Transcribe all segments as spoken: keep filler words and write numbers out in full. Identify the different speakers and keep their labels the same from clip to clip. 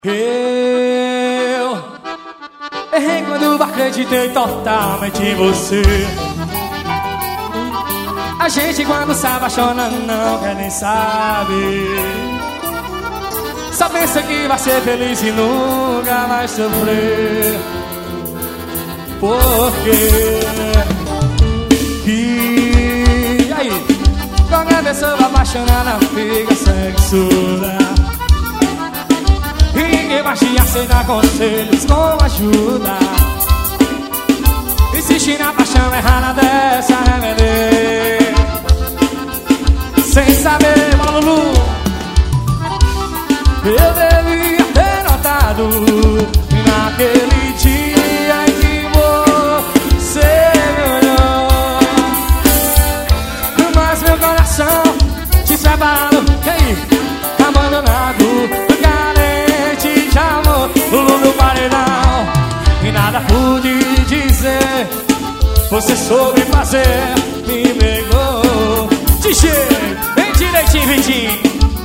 Speaker 1: Eu errei quando acreditei totalmente em você. A gente quando se apaixona não quer nem saber. Só pensa que vai ser feliz e nunca vai sofrer. Por quê? E aí? Qualquer pessoa apaixonada fica sexuda. E ninguém vai te aceitar conselhos com ajuda. Insistir na paixão errada dessa remédio. Sem saber, Malulu, eu devia ter notado naquele dia em que você me olhou. Mas meu coração te separado, e aí? Abandonado, carente de amor, pulo no paredão e nada pude dizer. Você soube fazer, me pegou. Tchê, bem direitinho, Vitinho.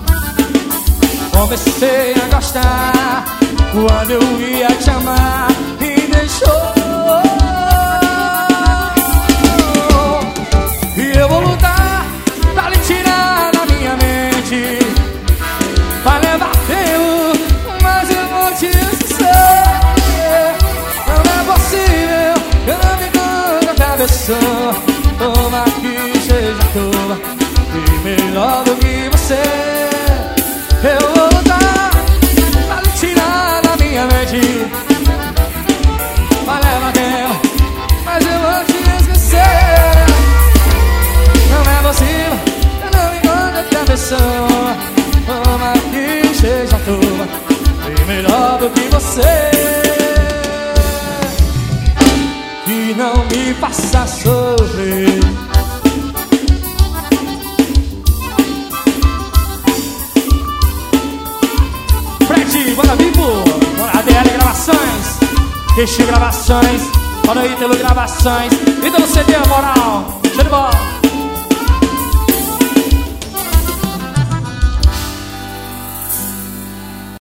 Speaker 1: Comecei a gostar quando eu ia te amar e deixou. E eu vou lutar pra lhe tirar da minha mente. Vai levar tempo, mas eu vou te esquecer. Não é possível, eu não me encontro outra pessoa. Toma que seja tua e melhor do que você. Eu vou lutar pra lhe tirar da minha mente. Vai levar tempo, mas eu vou te esquecer. Não é possível, eu não me encontro outra pessoa. Toma que seja tua e melhor do que você. E não me faça sofrer. Fred, bora vivo, bora D L Gravações, Deixe Gravações, bora Ítalo Gravações, Ítalo C D, moral, show de bola.